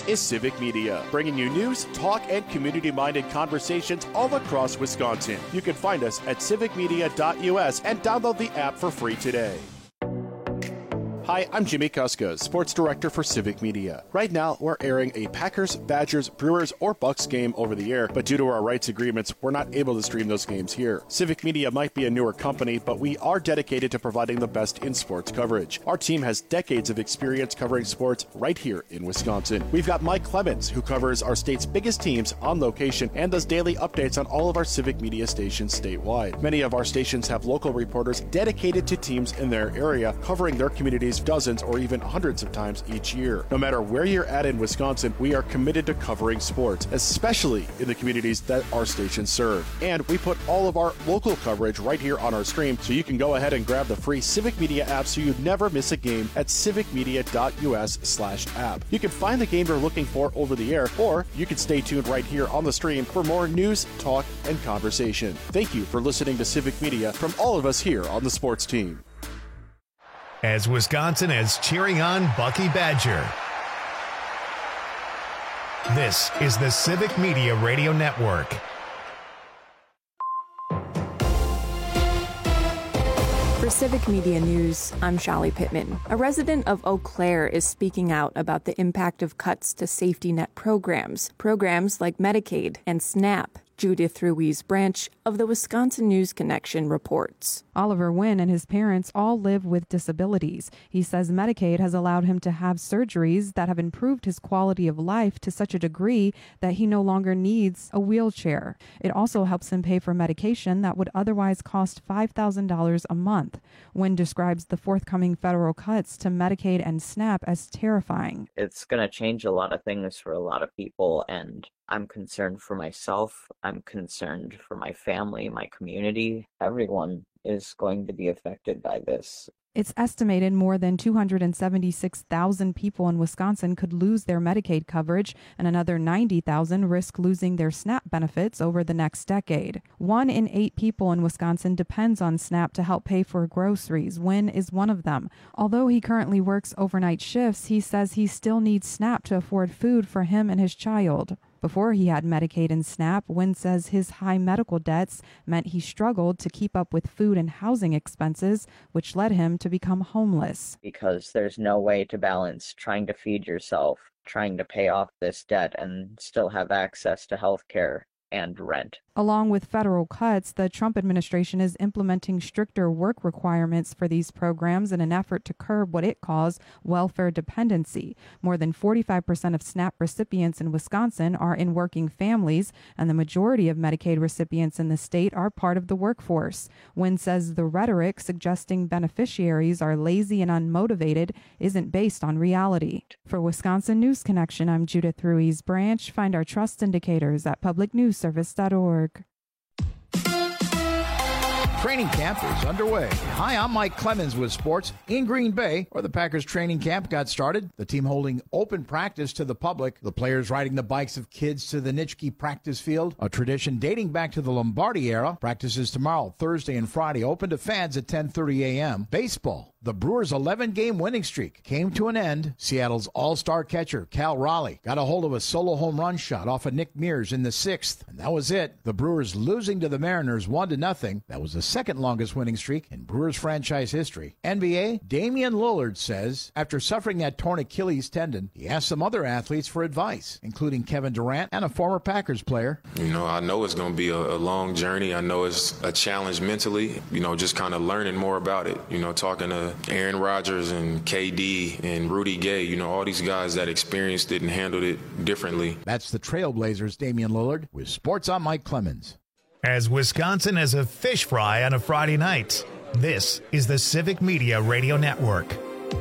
is Civic Media, bringing you news, talk, and community-minded conversations all across Wisconsin. You can find us at civicmedia.us and download the app for free today. Hi, I'm Jimmy Kuska, Sports Director for Civic Media. Right now, we're airing a Packers, Badgers, Brewers, or Bucks game over the air, but due to our rights agreements, we're not able to stream those games here. Civic Media might be a newer company, but we are dedicated to providing the best in sports coverage. Our team has decades of experience covering sports right here in Wisconsin. We've got Mike Clemens, who covers our state's biggest teams on location and does daily updates on all of our Civic Media stations statewide. Many of our stations have local reporters dedicated to teams in their area, covering their communities dozens or even hundreds of times each year. No matter where you're at in Wisconsin, we are committed to covering sports, especially in the communities that our stations serve. And we put all of our local coverage right here on our stream, so you can go ahead and grab the free Civic Media app so you never miss a game at civicmedia.us/app. You can find the game you're looking for over the air, or you can stay tuned right here on the stream for more news, talk, and conversation. Thank you for listening to Civic Media from all of us here on the sports team. As Wisconsin is cheering on Bucky Badger. This is the Civic Media Radio Network. For Civic Media News, I'm Shali Pittman. A resident of Eau Claire is speaking out about the impact of cuts to safety net programs like Medicaid and SNAP. Judith Ruiz Branch of the Wisconsin News Connection reports. Oliver Wynn and his parents all live with disabilities. He says Medicaid has allowed him to have surgeries that have improved his quality of life to such a degree that he no longer needs a wheelchair. It also helps him pay for medication that would otherwise cost $5,000 a month. Wynn describes the forthcoming federal cuts to Medicaid and SNAP as terrifying. It's going to change a lot of things for a lot of people, and I'm concerned for myself. I'm concerned for my family, my community. Everyone is going to be affected by this. It's estimated more than 276,000 people in Wisconsin could lose their Medicaid coverage, and another 90,000 risk losing their SNAP benefits over the next decade. 1 in 8 people in Wisconsin depends on SNAP to help pay for groceries. Wynn is one of them. Although he currently works overnight shifts, he says he still needs SNAP to afford food for him and his child. Before he had Medicaid and SNAP, Wynn says his high medical debts meant he struggled to keep up with food and housing expenses, which led him to become homeless. Because there's no way to balance trying to feed yourself, trying to pay off this debt, and still have access to health care and rent. Along with federal cuts, the Trump administration is implementing stricter work requirements for these programs in an effort to curb what it calls welfare dependency. More than 45% of SNAP recipients in Wisconsin are in working families, and the majority of Medicaid recipients in the state are part of the workforce. Wynn says the rhetoric suggesting beneficiaries are lazy and unmotivated isn't based on reality. For Wisconsin News Connection, I'm Judith Ruiz Branch. Find our trust indicators at publicnewsservice.org. Training camp is underway. Hi, I'm Mike Clemens with sports in Green Bay, where the Packers training camp got started. The team holding open practice to the public. The players riding the bikes of kids to the Nitschke practice field, a tradition dating back to the Lombardi era. Practices tomorrow, Thursday and Friday, open to fans at 10:30 a.m. Baseball. The Brewers' 11-game winning streak came to an end. Seattle's all-star catcher, Cal Raleigh, got a hold of a solo home run shot off of Nick Mears in the 6th, and that was it. The Brewers losing to the Mariners 1-0. That was the second longest winning streak in Brewers franchise history. NBA, Damian Lillard says after suffering that torn Achilles tendon, he asked some other athletes for advice, including Kevin Durant and a former Packers player. I know it's going to be a long journey. I know it's a challenge mentally, just kind of learning more about it, talking to Aaron Rodgers and KD and Rudy Gay, all these guys that experienced it and handled it differently. That's the Trailblazers' Damian Lillard with Sports on Mike Clemens. As Wisconsin is a fish fry on a Friday night, this is the Civic Media Radio Network.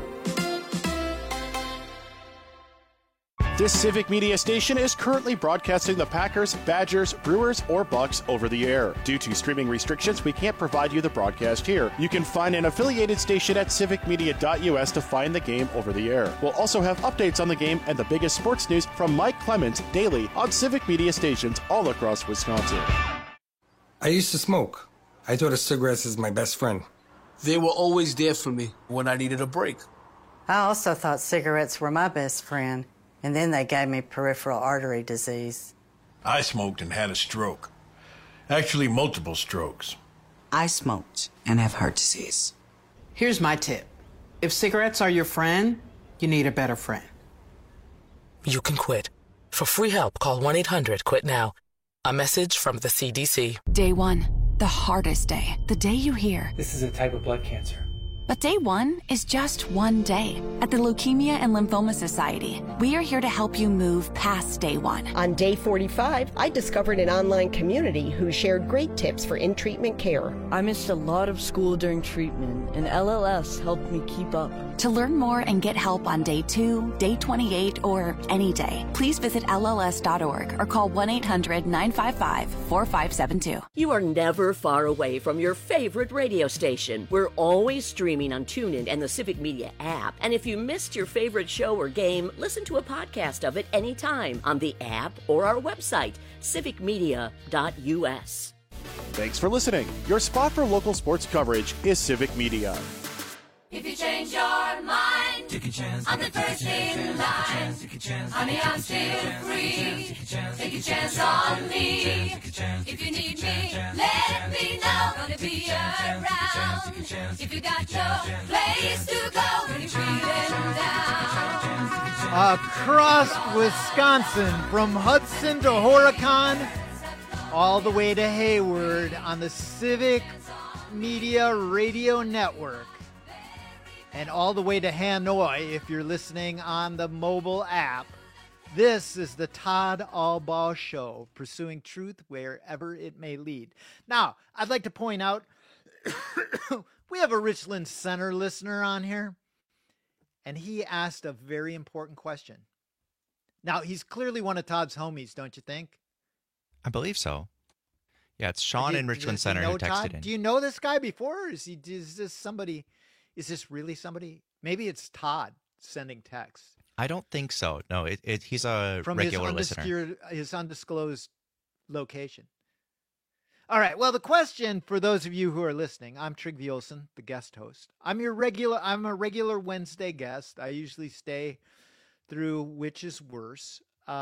This Civic Media station is currently broadcasting the Packers, Badgers, Brewers, or Bucks over the air. Due to streaming restrictions, we can't provide you the broadcast here. You can find an affiliated station at civicmedia.us to find the game over the air. We'll also have updates on the game and the biggest sports news from Mike Clemens daily on Civic Media stations all across Wisconsin. I used to smoke. I thought of cigarettes as my best friend. They were always there for me when I needed a break. I also thought cigarettes were my best friend. And then they gave me peripheral artery disease. I smoked and had a stroke. Actually, multiple strokes. I smoked and have heart disease. Here's my tip. If cigarettes are your friend, you need a better friend. You can quit. For free help, call 1-800-QUIT-NOW. A message from the CDC. Day 1, the hardest day. The day you hear, this is a type of blood cancer. But day 1 is just one day. At the Leukemia and Lymphoma Society, we are here to help you move past day 1. On day 45, I discovered an online community who shared great tips for in-treatment care. I missed a lot of school during treatment, and LLS helped me keep up. To learn more and get help on day 2, day 28, or any day, please visit LLS.org or call 1-800-955-4572. You are never far away from your favorite radio station. We're always streaming on TuneIn and the Civic Media app. And if you missed your favorite show or game, listen to a podcast of it anytime on the app or our website, civicmedia.us. Thanks for listening. Your spot for local sports coverage is Civic Media. If you change your mind, take a chance. I'm the first in line. Honey, I'm still free. Take a chance on me. If you need me, let me know. Gonna be around. If you got no place to go when you're feeling down. Across Wisconsin, from Hudson to Horicon, all the way to Hayward on the Civic Media Radio Network. And all the way to Hanoi, if you're listening on the mobile app. This is the Todd Albaugh Show, pursuing truth wherever it may lead. Now, I'd like to point out, we have a Richland Center listener on here, and he asked a very important question. Now, he's clearly one of Todd's homies, don't you think? I believe so. Yeah, it's Sean in Richland Center who texted Todd? in. Do you know this guy before, or is this somebody... Is this really somebody? Maybe it's Todd sending texts. I don't think so. No, he's a regular listener. His undisclosed location. All right. Well, the question for those of you who are listening, I'm Trygve Olsen, the guest host. I'm a regular Wednesday guest. I usually stay through Which Is Worse.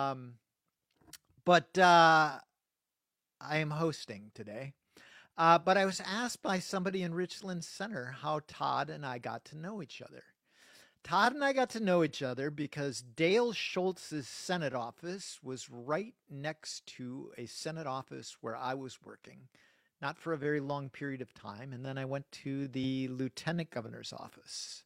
But I am hosting today. But I was asked by somebody in Richland Center how Todd and I got to know each other. Todd and I got to know each other because Dale Schultz's Senate office was right next to a Senate office where I was working, not for a very long period of time. And then I went to the Lieutenant Governor's office.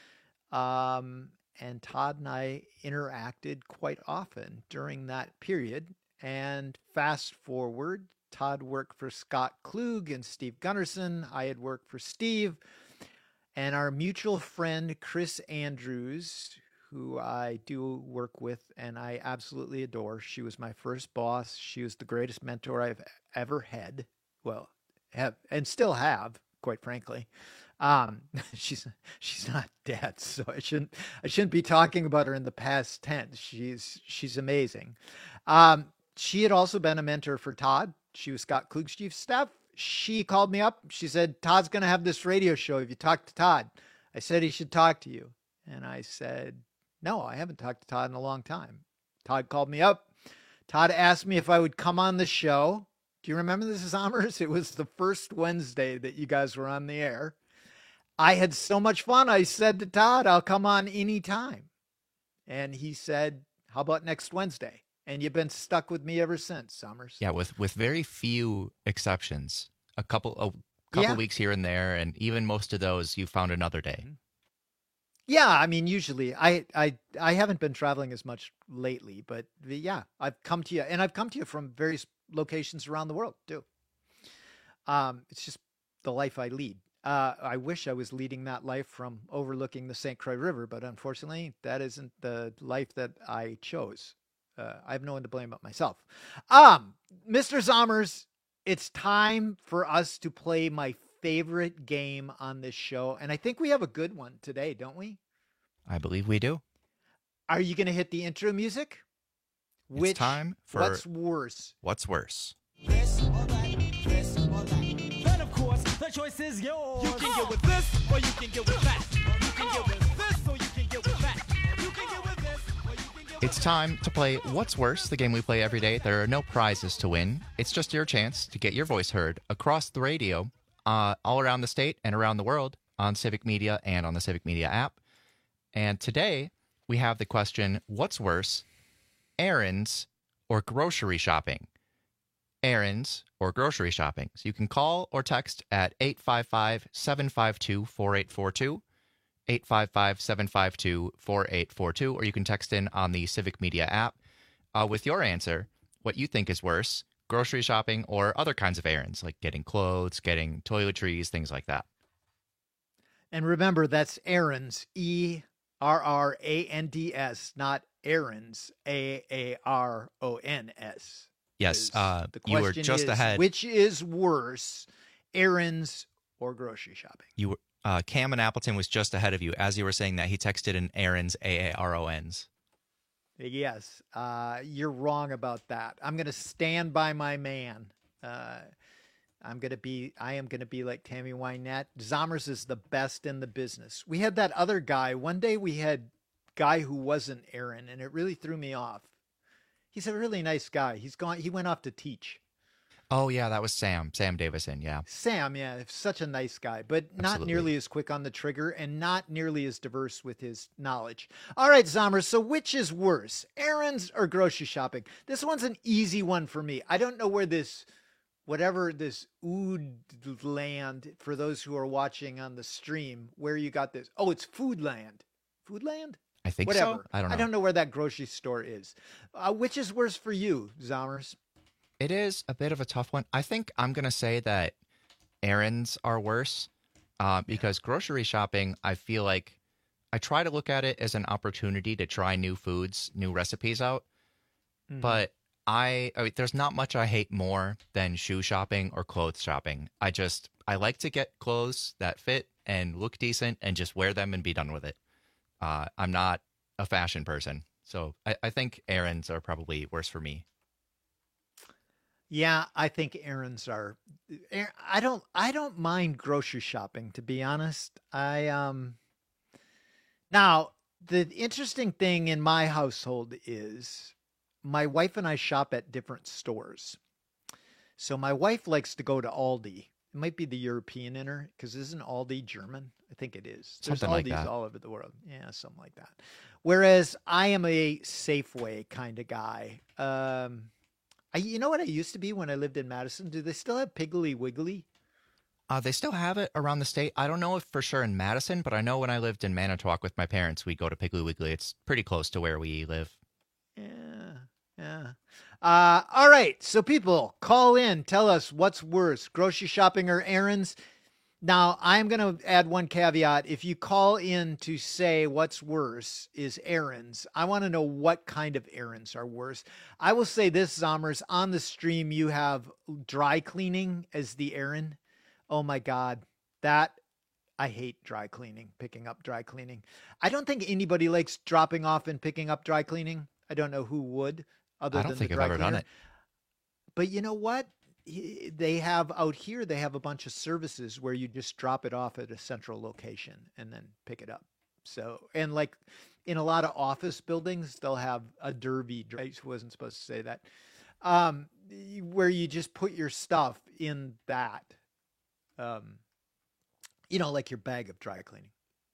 And Todd and I interacted quite often during that period. And fast forward, Todd worked for Scott Klug and Steve Gunnarsson. I had worked for Steve. And our mutual friend, Chris Andrews, who I do work with and I absolutely adore. She was my first boss. She was the greatest mentor I've ever had. Well, and still have, quite frankly. She's not dead, so I shouldn't be talking about her in the past tense. She's amazing. She had also been a mentor for Todd. She was Scott Klug's chief of staff. She called me up. She said, Todd's going to have this radio show. Have you talked to Todd? I said he should talk to you. And I said, no, I haven't talked to Todd in a long time. Todd called me up. Todd asked me if I would come on the show. Do you remember this, Zommers? It was the first Wednesday that you guys were on the air. I had so much fun. I said to Todd, I'll come on anytime. And he said, how about next Wednesday? And you've been stuck with me ever since, Summers. Yeah, with very few exceptions. A couple weeks here and there, and even most of those, you found another day. Yeah, I mean, usually I haven't been traveling as much lately, but yeah, I've come to you, and I've come to you from various locations around the world too. It's just the life I lead. I wish I was leading that life from overlooking the St. Croix River, but unfortunately, that isn't the life that I chose. I have no one to blame but myself. Mr. Zommers, it's time for us to play my favorite game on this show. And I think we have a good one today, don't we? I believe we do. Are you going to hit the intro music? It's time for What's Worse? What's Worse? This or that, this or that. Then of course, the choice is yours. You can get with this or you can get with that. You can get with this or you can get with that. You can get with this or you can get It's time to play What's Worse, the game we play every day. There are no prizes to win. It's just your chance to get your voice heard across the radio, all around the state and around the world on Civic Media and on the Civic Media app. And today we have the question, what's worse, errands or grocery shopping? Errands or grocery shopping. So you can call or text at 855-752-4842. 855-752-4842, or you can text in on the Civic Media app with your answer, what you think is worse, grocery shopping or other kinds of errands, like getting clothes, getting toiletries, things like that. And remember, that's errands, E-R-R-A-N-D-S, not errands, A-A-R-O-N-S. Yes, The you were question just is, ahead. which is worse, errands or grocery shopping? You were Cam in Appleton was just ahead of you. As you were saying that, he texted in errands, A-A-R-O-Ns. Yes, you're wrong about that. I'm going to stand by my man. I am going to be like Tammy Wynette. Zommers is the best in the business. We had that other guy. One day we had a guy who wasn't Aaron, and it really threw me off. He's a really nice guy. He went off to teach. Oh, yeah, that was Sam Davison, yeah. Sam, yeah, such a nice guy, but not Absolutely. nearly as quick on the trigger and not nearly as diverse with his knowledge. All right, Zommers, so which is worse, errands or grocery shopping? This one's an easy one for me. I don't know where this Ood land, for those who are watching on the stream, where you got this. Oh, it's Foodland. Foodland? I think Whatever. so. I don't know. I don't know where that grocery store is. Which is worse for you, Zommers? It is a bit of a tough one. I think I'm going to say that errands are worse because grocery shopping, I feel like I try to look at it as an opportunity to try new foods, new recipes out. Mm-hmm. But I mean, there's not much I hate more than shoe shopping or clothes shopping. I like to get clothes that fit and look decent and just wear them and be done with it. I'm not a fashion person. So I think errands are probably worse for me. Yeah, I think errands are. I don't mind grocery shopping, to be honest. Now the interesting thing in my household is my wife and I shop at different stores. So my wife likes to go to Aldi. It might be the European in her, because isn't Aldi German? I think it is. There's Something like Aldis that. all over the world. Yeah, something like that. Whereas I am a Safeway kind of guy. You know what I used to be when I lived in Madison? Do they still have Piggly Wiggly? They still have it around the state. I don't know if for sure in Madison, but I know when I lived in Manitowoc with my parents, we'd go to Piggly Wiggly. It's pretty close to where we live. Yeah. All right. So people, call in. Tell us what's worse, grocery shopping or errands. Now, I'm going to add one caveat. If you call in to say what's worse is errands, I want to know what kind of errands are worse. I will say this, Zommers, on the stream, you have dry cleaning as the errand. Oh my God, I hate dry cleaning, picking up dry cleaning. I don't think anybody likes dropping off and picking up dry cleaning. I don't know who would, other I than don't think the I've dry ever cleaner. done it. But you know what? They have out here, they have a bunch of services where you just drop it off at a central location and then pick it up. So, and like in a lot of office buildings, they'll have a derby. I wasn't supposed to say that. Where you just put your stuff in that, like your bag of dry cleaning.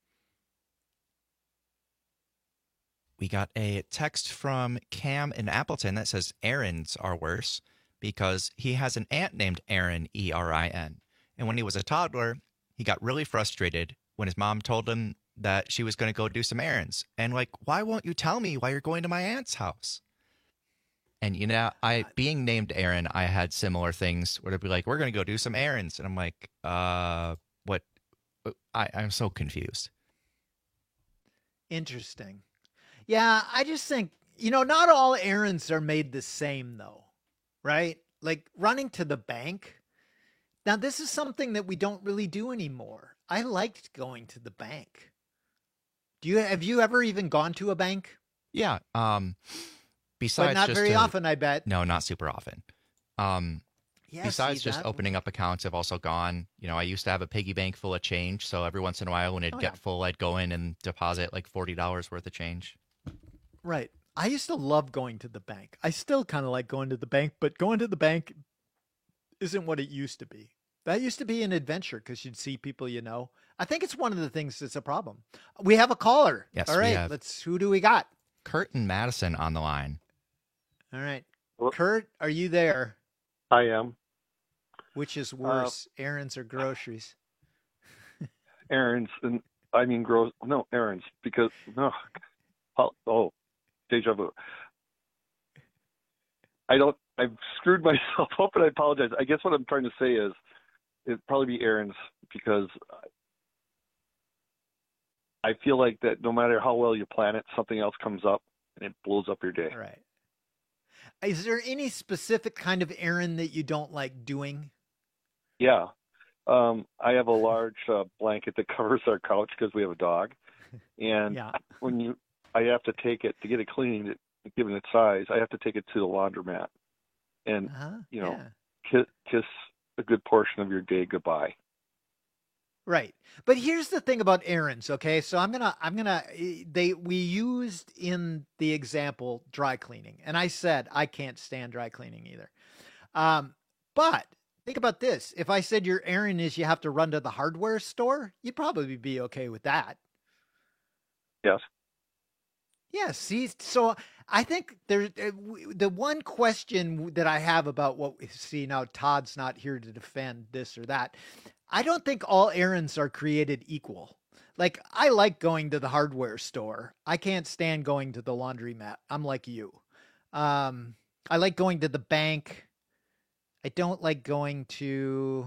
We got a text from Cam in Appleton that says errands are worse because he has an aunt named Erin, E-R-I-N. And when he was a toddler, he got really frustrated when his mom told him that she was going to go do some errands. And like, why won't you tell me why you're going to my aunt's house? And, being named Aaron, I had similar things where they'd be like, we're going to go do some errands. And I'm like, what? I'm so confused. Interesting. Yeah, I just think, not all errands are made the same, though, right? Like running to the bank. Now, this is something that we don't really do anymore. I liked going to the bank. Have you ever even gone to a bank? Yeah. Besides, but not just very often, I bet. No, not super often. Besides just opening up accounts, I've also gone, I used to have a piggy bank full of change. So every once in a while when it'd get full, I'd go in and deposit like $40 worth of change. Right. I used to love going to the bank. I still kind of like going to the bank, but going to the bank isn't what it used to be. That used to be an adventure because you'd see people you know. I think it's one of the things that's a problem. We have a caller. Yes, all right, who do we got? Kurt and Madison on the line. All right. Kurt, are you there? I am. Which is worse, errands or groceries? Errands, and I mean errands, because deja vu. I've screwed myself up, and I apologize. I guess what I'm trying to say is it'd probably be errands, because I feel like that no matter how well you plan it, something else comes up and it blows up your day. Right. Is there any specific kind of errand that you don't like doing? Yeah. I have a large blanket that covers our couch because we have a dog. And I have to take it to get it cleaned, given its size, I have to take it to the laundromat and, kiss a good portion of your day goodbye. But here's the thing about errands. Okay. So we used in the example dry cleaning, and I said, I can't stand dry cleaning either. But think about this. If I said your errand is you have to run to the hardware store, you'd probably be okay with that. Yes. Yeah. See, so I think the one question that I have about now Todd's not here to defend this or that. I don't think all errands are created equal. Like, I like going to the hardware store. I can't stand going to the laundromat. I'm like you. I like going to the bank. I don't like going to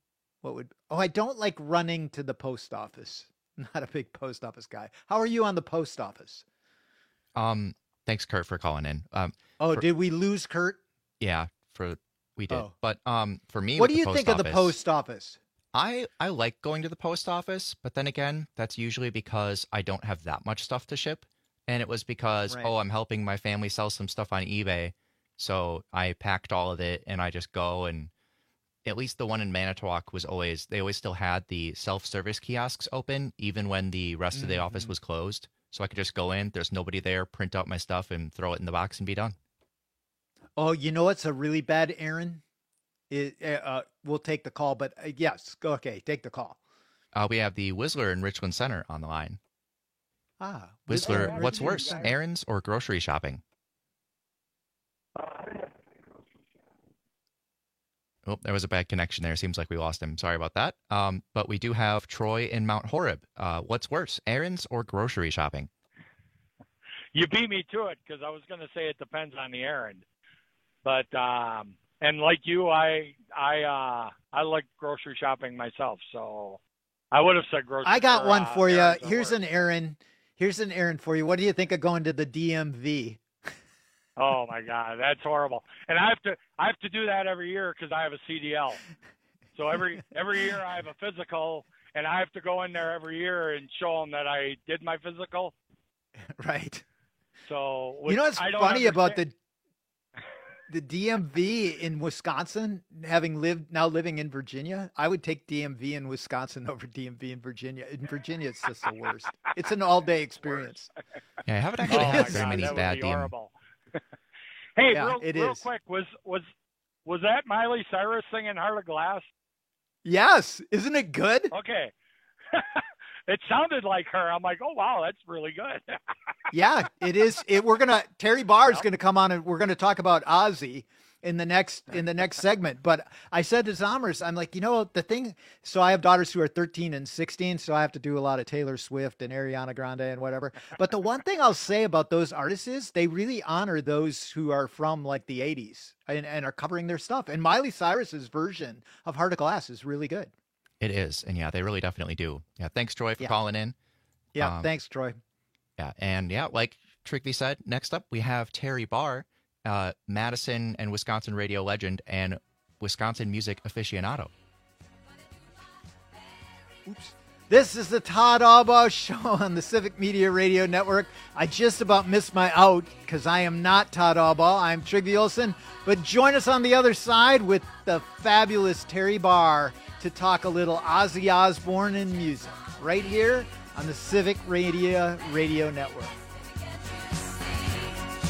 I don't like running to the post office. I'm not a big post office guy. How are you on the post office? Thanks, Kurt, for calling in. Did we lose Kurt? Yeah, we did. But for me, what do you think of the post office? I like going to the post office, but then again, that's usually because I don't have that much stuff to ship. And it was because, I'm helping my family sell some stuff on eBay. So I packed all of it and I just go, and at least the one in Manitowoc they always still had the self-service kiosks open, even when the rest of the office was closed. So I could just go in, there's nobody there, print out my stuff and throw it in the box and be done. Oh, you know what's a really bad errand? We'll take the call, but yes, okay, take the call. We have the Whistler in Richland Center on the line. Whistler, what's worse, errands or grocery shopping? Oh, there was a bad connection there. Seems like we lost him. Sorry about that. But we do have Troy in Mount Horeb. What's worse, errands or grocery shopping? You beat me to it, because I was going to say it depends on the errand. But and like you, I like grocery shopping myself, so I would have said grocery. I got one for you. Here's an errand for you. What do you think of going to the DMV? Oh my God, that's horrible. And I have to do that every year because I have a CDL. So every year I have a physical, and I have to go in there every year and show them that I did my physical. Right. So you know what's funny about the DMV in Wisconsin, living in Virginia? I would take DMV in Wisconsin over DMV in Virginia. In Virginia, it's just the worst. It's an all-day experience. Yeah, I haven't actually had very many bad DMV. Hey, real quick, was that Miley Cyrus singing Heart of Glass? Yes. Isn't it good? Okay. It sounded like her. I'm like, oh, wow, that's really good. Yeah, it is. Terry Barr is going to come on, and we're going to talk about Ozzy in the next segment. But I said to Zommers, I'm like, the thing. So I have daughters who are 13 and 16, so I have to do a lot of Taylor Swift and Ariana Grande and whatever. But the one thing I'll say about those artists is they really honor those who are from like the 80s and are covering their stuff. And Miley Cyrus's version of Heart of Glass is really good. It is. And yeah, they really definitely do. Yeah. Thanks, Troy, for calling in. Yeah. Thanks, Troy. Yeah. And yeah, like Trigby said, next up we have Terry Barr, Madison and Wisconsin radio legend and Wisconsin music aficionado. Oops. This is the Todd Albaugh Show on the Civic Media Radio Network. I just about missed my out because I am not Todd Albaugh. I'm Trigby Olson. But join us on the other side with the fabulous Terry Barr to talk a little Ozzy Osbourne and music right here on the Civic Radio Network.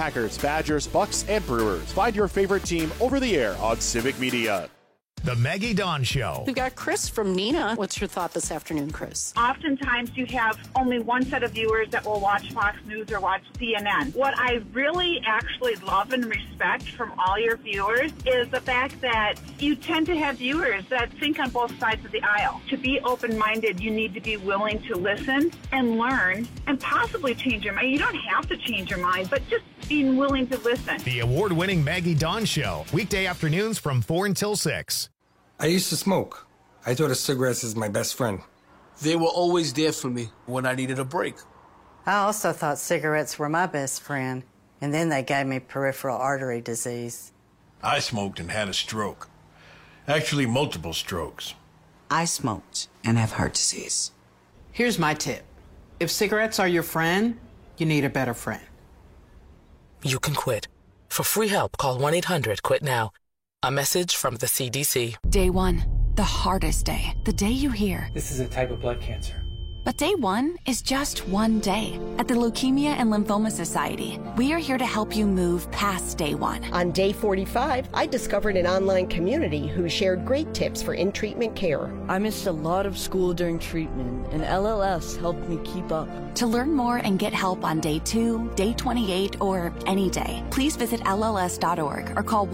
Packers, Badgers, Bucks, and Brewers. Find your favorite team over the air on Civic Media. The Maggie Dawn Show. We've got Chris from Neenah. What's your thought this afternoon, Chris? Oftentimes you have only one set of viewers that will watch Fox News or watch CNN. What I really actually love and respect from all your viewers is the fact that you tend to have viewers that think on both sides of the aisle. To be open-minded, you need to be willing to listen and learn and possibly change your mind. You don't have to change your mind, but just being willing to listen. The award-winning Maggie Dawn Show. Weekday afternoons from 4 until 6. I used to smoke. I thought of cigarettes as my best friend. They were always there for me when I needed a break. I also thought cigarettes were my best friend, and then they gave me peripheral artery disease. I smoked and had a stroke. Actually, multiple strokes. I smoked and have heart disease. Here's my tip. If cigarettes are your friend, you need a better friend. You can quit. For free help, call 1-800-QUIT-NOW. A message from the CDC. Day 1, the hardest day. The day you hear, this is a type of blood cancer. But day 1 is just one day. At the Leukemia and Lymphoma Society, we are here to help you move past day 1. On day 45, I discovered an online community who shared great tips for in-treatment care. I missed a lot of school during treatment, and LLS helped me keep up. To learn more and get help on day 2, day 28, or any day, please visit LLS.org or call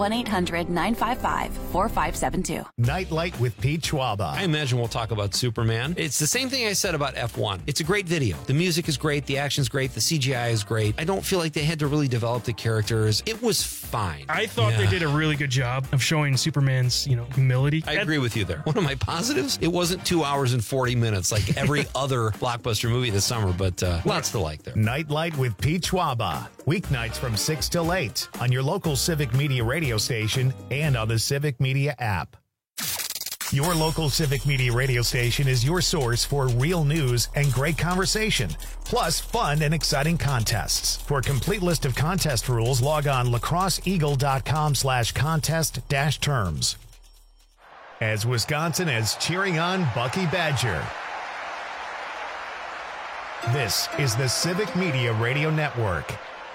1-800-955-4572. Nightlight with Pete Schwaba. I imagine we'll talk about Superman. It's the same thing I said about F1. It's a great video. The music is great. The action's great. The CGI is great. I don't feel like they had to really develop the characters. It was fine. I thought they did a really good job of showing Superman's, humility. I agree with you there. One of my positives, it wasn't 2 hours and 40 minutes like every other blockbuster movie this summer, but lots to like there. Nightlight with Pete Schwaba. Weeknights from 6 till 8 on your local Civic Media radio station and on the Civic Media app. Your local Civic Media radio station is your source for real news and great conversation, plus fun and exciting contests. For a complete list of contest rules, log on lacrosseeagle.com/contest-terms. As Wisconsin is cheering on Bucky Badger. This is the Civic Media Radio Network.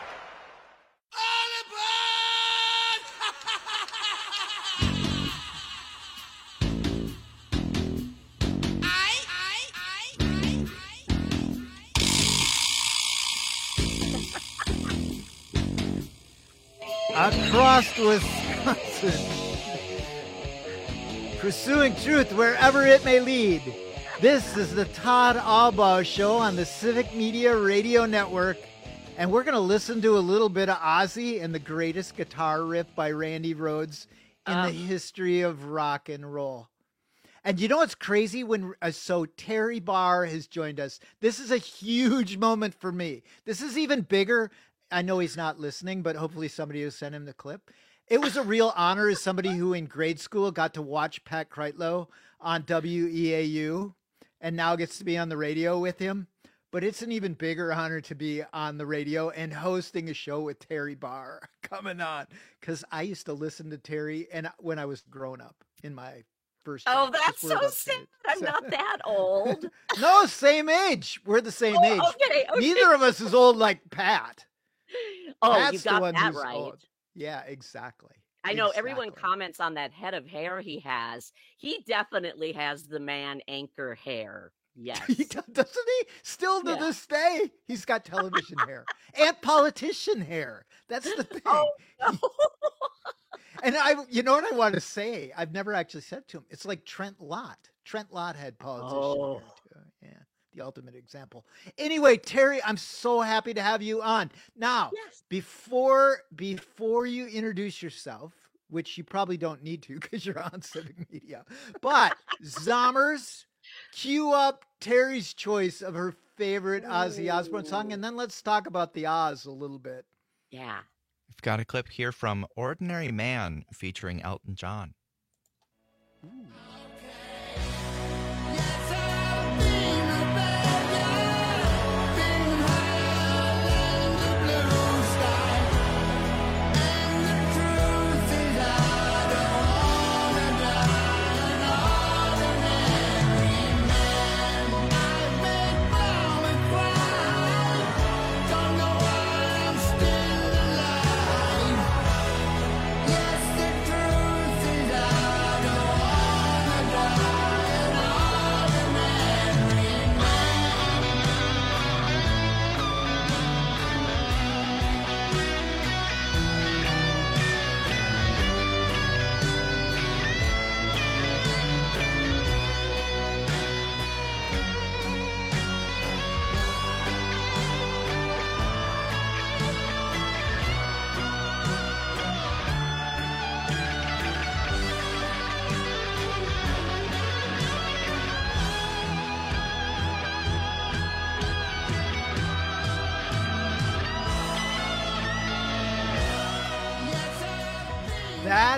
Across Wisconsin, pursuing truth wherever it may lead. This is the Todd Albaugh Show on the Civic Media Radio Network, and we're going to listen to a little bit of Ozzy and the greatest guitar riff by Randy Rhoads in the history of rock and roll. And you know what's crazy? So Terry Barr has joined us. This is a huge moment for me. This is even bigger. I know he's not listening, but hopefully somebody will send him the clip. It was a real honor as somebody who in grade school got to watch Pat Kreitlow on WEAU and now gets to be on the radio with him. But it's an even bigger honor to be on the radio and hosting a show with Terry Barr coming on, because I used to listen to Terry when I was growing up in my first. Oh, that's so sad. I'm not that old. No, same age. We're the same age. Okay. Neither of us is old like Pat. Oh, That's you got that right. old. Yeah, exactly. I know everyone comments on that head of hair he has. He definitely has the man anchor hair. Yes. Doesn't he? Still to this day, he's got television hair and politician hair. That's the thing. Oh, no. And you know what I want to say? I've never actually said to him. It's like Trent Lott. Trent Lott had politician hair too. Yeah. The ultimate example. Anyway, Terry, I'm so happy to have you on. Now, before you introduce yourself, which you probably don't need to because you're on Civic Media, but Zommers, cue up Terry's choice of her favorite Ozzy Osbourne song, and then let's talk about the Oz a little bit. Yeah. We've got a clip here from Ordinary Man featuring Elton John. Ooh.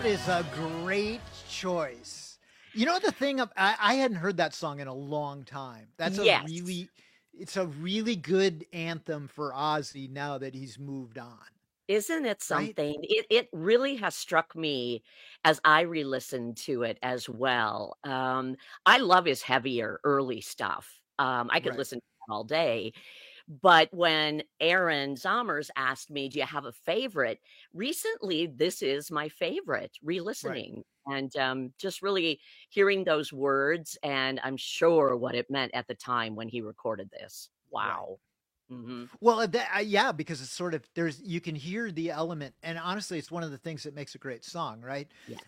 That is a great choice. You know, the thing, I hadn't heard that song in a long time. That's it's a really good anthem for Ozzy now that he's moved on. Isn't it something? Right? It really has struck me as I re-listened to it as well. I love his heavier early stuff. I could listen to it all day. But when Aaron Zommers asked me, do you have a favorite? Recently, this is my favorite, re-listening. Right. And just really hearing those words, and I'm sure what it meant at the time when he recorded this. Wow. Right. Mm-hmm. Well, yeah, because it's sort of, you can hear the element, and honestly, it's one of the things that makes a great song, right?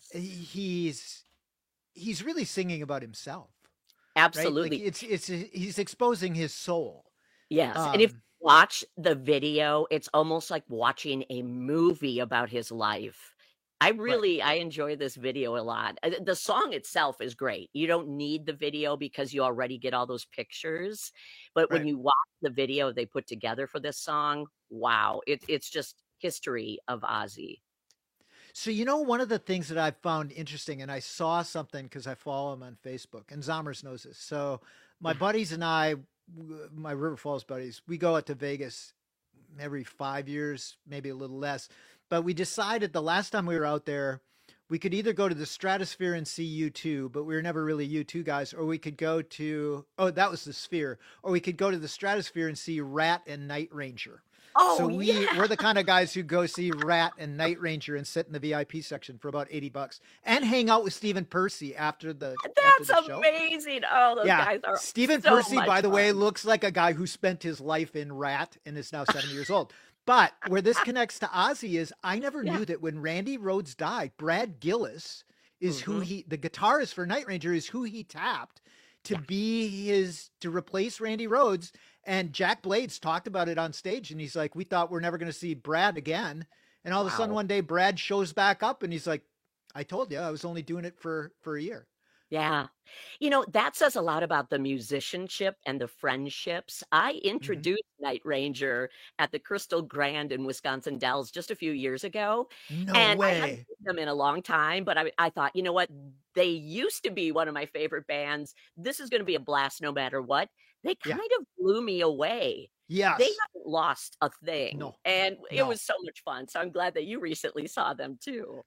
Yes. He's really singing about himself. Absolutely. Right? Like he's exposing his soul. Yes. And if you watch the video, it's almost like watching a movie about his life. I enjoy this video a lot. The song itself is great. You don't need the video because you already get all those pictures. But when you watch the video they put together for this song, wow, it's just history of Ozzy. So, you know, one of the things that I found interesting, and I saw something because I follow him on Facebook, and Zommers knows this. So my buddies and I, my River Falls buddies, we go out to Vegas every 5 years, maybe a little less. But we decided the last time we were out there, we could either go to the Stratosphere and see U2, but we were never really U2 guys, or we could go to, that was the Sphere, or we could go to the Stratosphere and see Rat and Night Ranger. Oh, so we're the kind of guys who go see Rat and Night Ranger and sit in the VIP section for about $80 and hang out with Stephen Percy after the show. Amazing. Oh, those guys are Stephen Percy, by the way, looks like a guy who spent his life in Rat and is now 70 years old. But where this connects to Ozzy is I never knew that when Randy Rhoads died, Brad Gillis is who the guitarist for Night Ranger is who he tapped to be to replace Randy Rhoads. And Jack Blades talked about it on stage, and he's like, we thought we're never going to see Brad again. And all of a sudden one day Brad shows back up and he's like, I told you I was only doing it for a year. Yeah. You know, that says a lot about the musicianship and the friendships. I introduced Night Ranger at the Crystal Grand in Wisconsin Dells just a few years ago. No and way. I haven't seen them in a long time, but I thought, you know what? They used to be one of my favorite bands. This is going to be a blast no matter what. They kind of blew me away. Yes. They haven't lost a thing. No. And it was so much fun. So I'm glad that you recently saw them too.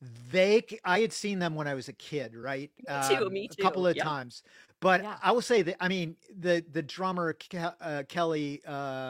I had seen them when I was a kid, right? Me too. A couple of times. But I will say that, I mean, the drummer, Kelly,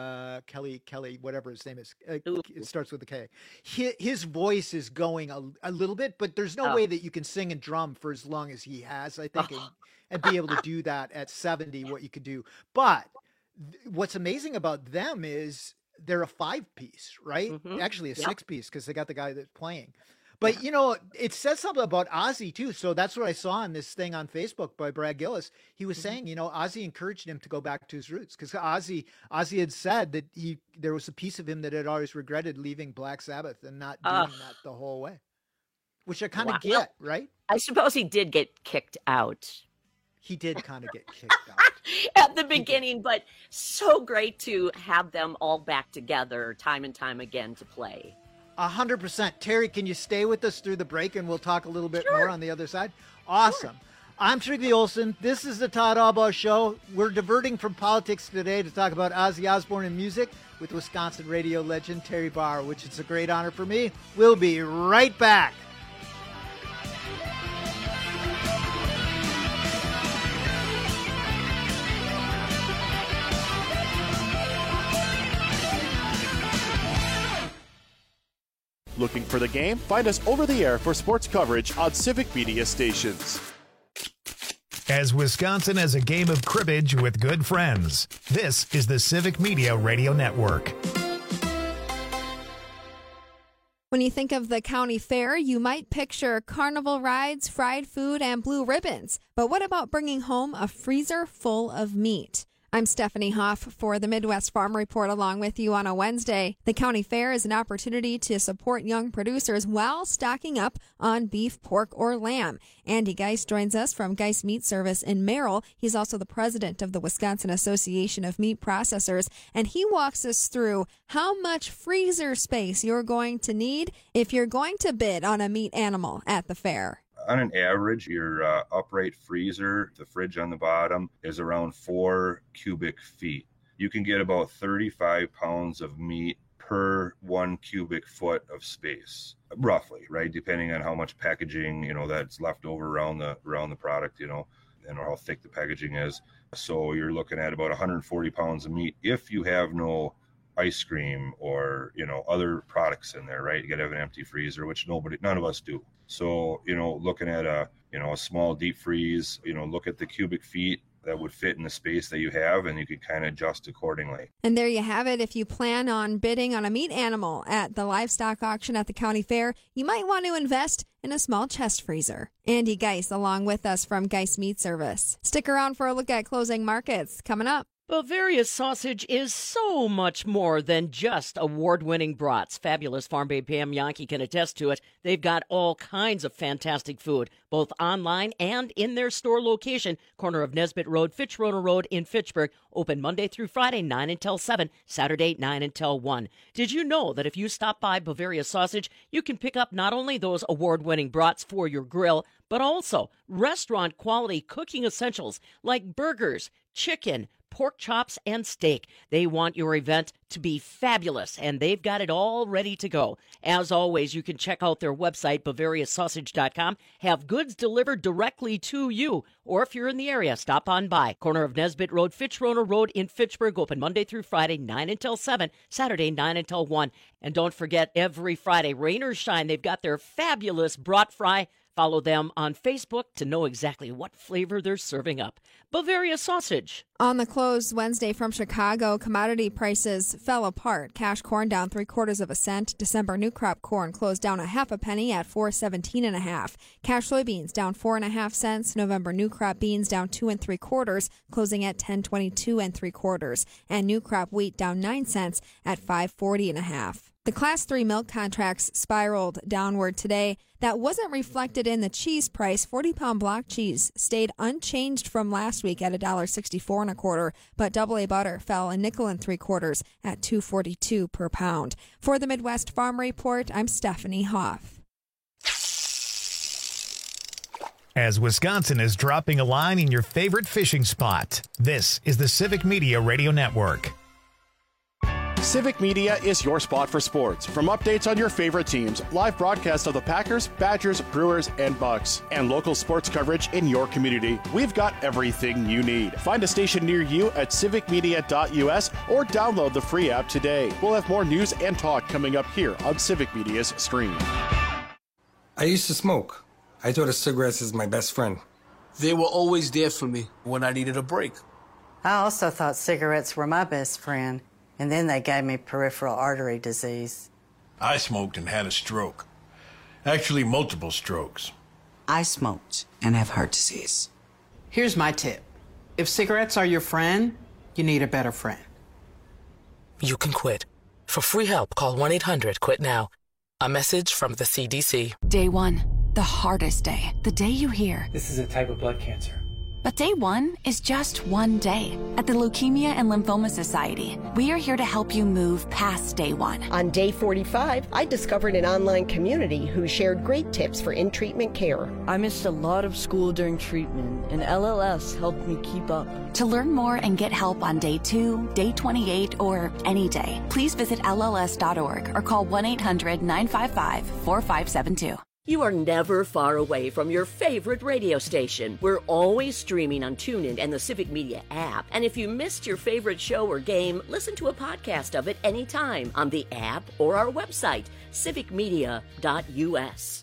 whatever his name is, it starts with a K. His voice is going a little bit, but there's no way that you can sing and drum for as long as he has, I think, and be able to do that at 70, what you could do. But what's amazing about them is they're a 5-piece, right? Actually a 6-piece because they got the guy that's playing. But, you know, it says something about Ozzy, too. So that's what I saw in this thing on Facebook by Brad Gillis. He was saying, you know, Ozzy encouraged him to go back to his roots because Ozzy had said that there was a piece of him that had always regretted leaving Black Sabbath and not doing that the whole way, which I kind of get, right? I suppose he did get kicked out. He did kind of get kicked out at the beginning, but so great to have them all back together time and time again to play. 100%. Terry, can you stay with us through the break and we'll talk a little bit more on the other side? Awesome. Sure. I'm Trigby Olson. This is the Todd Albaugh Show. We're diverting from politics today to talk about Ozzy Osbourne and music with Wisconsin radio legend Terry Bauer, which is a great honor for me. We'll be right back. Looking for the game? Find us over the air for sports coverage on Civic Media stations. As Wisconsin has a game of cribbage with good friends, this is the Civic Media Radio Network. When you think of the county fair, you might picture carnival rides, fried food, and blue ribbons. But what about bringing home a freezer full of meat? I'm Stephanie Hoff for the Midwest Farm Report along with you on a Wednesday. The county fair is an opportunity to support young producers while stocking up on beef, pork, or lamb. Andy Geis joins us from Geis Meat Service in Merrill. He's also the president of the Wisconsin Association of Meat Processors, and he walks us through how much freezer space you're going to need if you're going to bid on a meat animal at the fair. On an average, your upright freezer, the fridge on the bottom, is around 4 cubic feet. You can get about 35 pounds of meat per 1 cubic foot of space, roughly, right? Depending on how much packaging, that's left over around the product, and how thick the packaging is. So you're looking at about 140 pounds of meat if you have no ice cream or, other products in there, right? You gotta have an empty freezer, which none of us do. So, looking at a small deep freeze, look at the cubic feet that would fit in the space that you have, and you can kind of adjust accordingly. And there you have it. If you plan on bidding on a meat animal at the livestock auction at the county fair, you might want to invest in a small chest freezer. Andy Geis along with us from Geis Meat Service. Stick around for a look at closing markets coming up. Bavaria Sausage is so much more than just award-winning brats. Fabulous Farm Babe Pam Yankee can attest to it. They've got all kinds of fantastic food, both online and in their store location, corner of Nesbitt Road, Fitch-Roner Road in Fitchburg, open Monday through Friday, 9 until 7, Saturday, 9 until 1. Did you know that if you stop by Bavaria Sausage, you can pick up not only those award-winning brats for your grill, but also restaurant-quality cooking essentials like burgers, chicken, pork chops, and steak. They want your event to be fabulous, and they've got it all ready to go. As always, you can check out their website, BavariaSausage.com, have goods delivered directly to you, or if you're in the area, stop on by. Corner of Nesbitt Road, Fitch-Roner Road in Fitchburg, open Monday through Friday, 9 until 7, Saturday, 9 until 1. And don't forget, every Friday, rain or shine, they've got their fabulous brat fry. Follow them on Facebook to know exactly what flavor they're serving up. Bavaria Sausage. On the close Wednesday from Chicago, commodity prices fell apart. Cash corn down 3/4 cent. December new crop corn closed down 1/2 penny at 4.17 1/2. Cash soybeans down 4.5 cents. November new crop beans down 2 3/4, closing at 10.22 3/4. And new crop wheat down 9 cents at 5.40 1/2. The Class 3 milk contracts spiraled downward today. That wasn't reflected in the cheese price. 40-pound block cheese stayed unchanged from last week at $1.64 1/4, but AA butter fell $1 3/4 at $2.42 per pound. For the Midwest Farm Report, I'm Stephanie Hoff. As Wisconsin is dropping a line in your favorite fishing spot, this is the Civic Media Radio Network. Civic Media is your spot for sports. From updates on your favorite teams, live broadcasts of the Packers, Badgers, Brewers, and Bucks, and local sports coverage in your community, we've got everything you need. Find a station near you at civicmedia.us or download the free app today. We'll have more news and talk coming up here on Civic Media's stream. I used to smoke. I thought of cigarettes as my best friend. They were always there for me when I needed a break. I also thought cigarettes were my best friend. And then they gave me peripheral artery disease. I smoked and had a stroke. Actually, multiple strokes. I smoked and have heart disease. Here's my tip. If cigarettes are your friend, you need a better friend. You can quit. For free help, call 1-800-QUIT-NOW. A message from the CDC. Day 1, the hardest day. The day you hear, this is a type of blood cancer. But day 1 is just one day. At the Leukemia and Lymphoma Society, we are here to help you move past day 1. On day 45, I discovered an online community who shared great tips for in-treatment care. I missed a lot of school during treatment, and LLS helped me keep up. To learn more and get help on day 2, day 28, or any day, please visit LLS.org or call 1-800-955-4572. You are never far away from your favorite radio station. We're always streaming on TuneIn and the Civic Media app. And if you missed your favorite show or game, listen to a podcast of it anytime on the app or our website, civicmedia.us.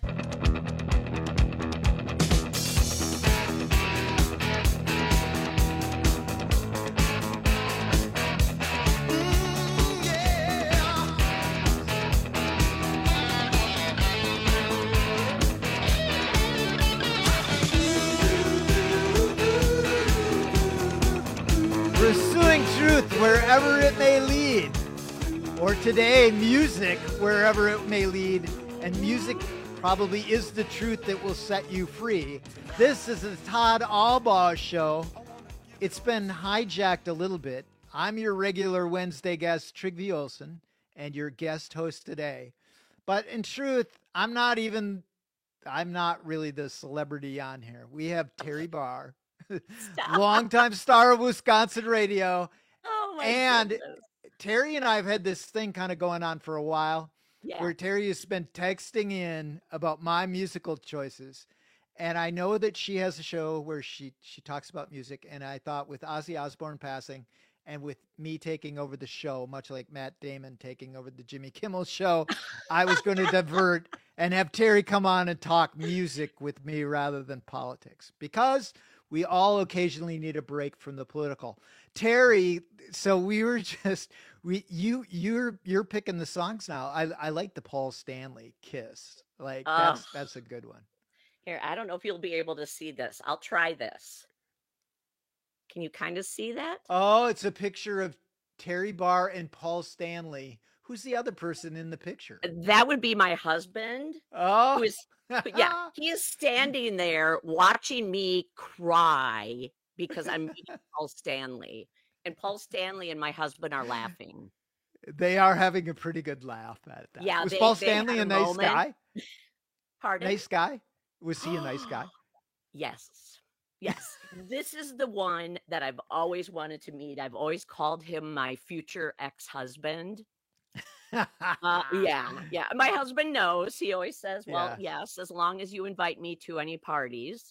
wherever it may lead. Or today, music, wherever it may lead. And music probably is the truth that will set you free. This is the Todd Albaugh Show. It's been hijacked a little bit. I'm your regular Wednesday guest, Trygve Olsen, and your guest host today. But in truth, I'm not really the celebrity on here. We have Terry Barr, longtime star of Wisconsin radio. Oh my and goodness. Terry and I have had this thing kind of going on for a while, where Terry has been texting in about my musical choices. And I know that she has a show where she talks about music. And I thought with Ozzy Osbourne passing and with me taking over the show, much like Matt Damon taking over the Jimmy Kimmel show, I was going to divert and have Terry come on and talk music with me rather than politics, because we all occasionally need a break from the political. Terry, so we were just you're picking the songs now. I like the Paul Stanley Kiss. Like that's a good one. Here, I don't know if you'll be able to see this. I'll try this. Can you kind of see that? Oh, it's a picture of Terry Barr and Paul Stanley. Who's the other person in the picture? That would be my husband. Oh, yeah, he is standing there watching me cry because I'm meeting Paul Stanley. And Paul Stanley and my husband are laughing. They are having a pretty good laugh at that. Yeah, was Paul Stanley a nice guy? Pardon? Nice guy? Was he a nice guy? Yes. This is the one that I've always wanted to meet. I've always called him my future ex-husband. Yeah. My husband knows. He always says, well, yes, as long as you invite me to any parties.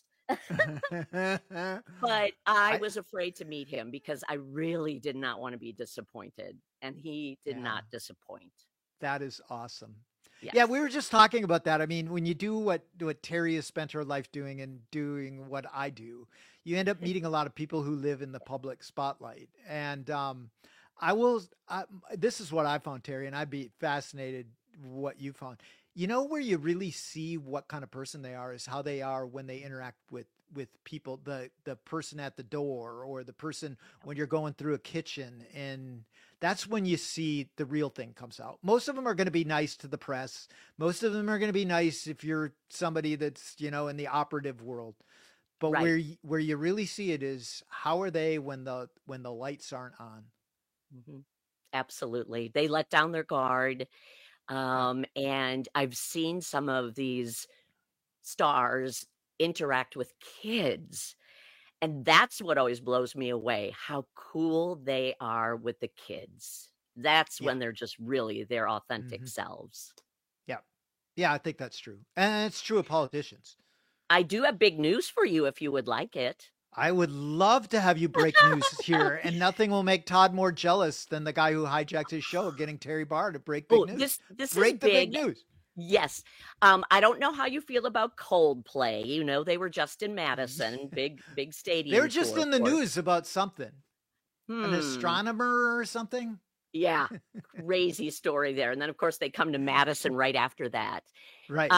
But I was afraid to meet him because I really did not want to be disappointed. And he did not disappoint. That is awesome. Yes. Yeah, we were just talking about that. I mean, when you do what Terry has spent her life doing and doing what I do, you end up meeting a lot of people who live in the public spotlight. And this is what I found, Terry, and I'd be fascinated what you found. You know, where you really see what kind of person they are is how they are when they interact with people, the person at the door or the person when you're going through a kitchen. And that's when you see the real thing comes out. Most of them are going to be nice to the press. Most of them are going to be nice if you're somebody that's, in the operative world. But where you really see it is how are they when the lights aren't on? Mm-hmm. Absolutely. They let down their guard. And I've seen some of these stars interact with kids. And that's what always blows me away, how cool they are with the kids. That's when they're just really their authentic selves. Yeah. Yeah, I think that's true. And it's true of politicians. I do have big news for you if you would like it. I would love to have you break news here, and nothing will make Todd more jealous than the guy who hijacked his show, getting Terry Barr to break big news. This break is the big news. Yes. I don't know how you feel about Coldplay. They were just in Madison, big stadium. They were just in the news about something. An astronomer or something. Yeah. Crazy story there. And then, of course, they come to Madison right after that. Right.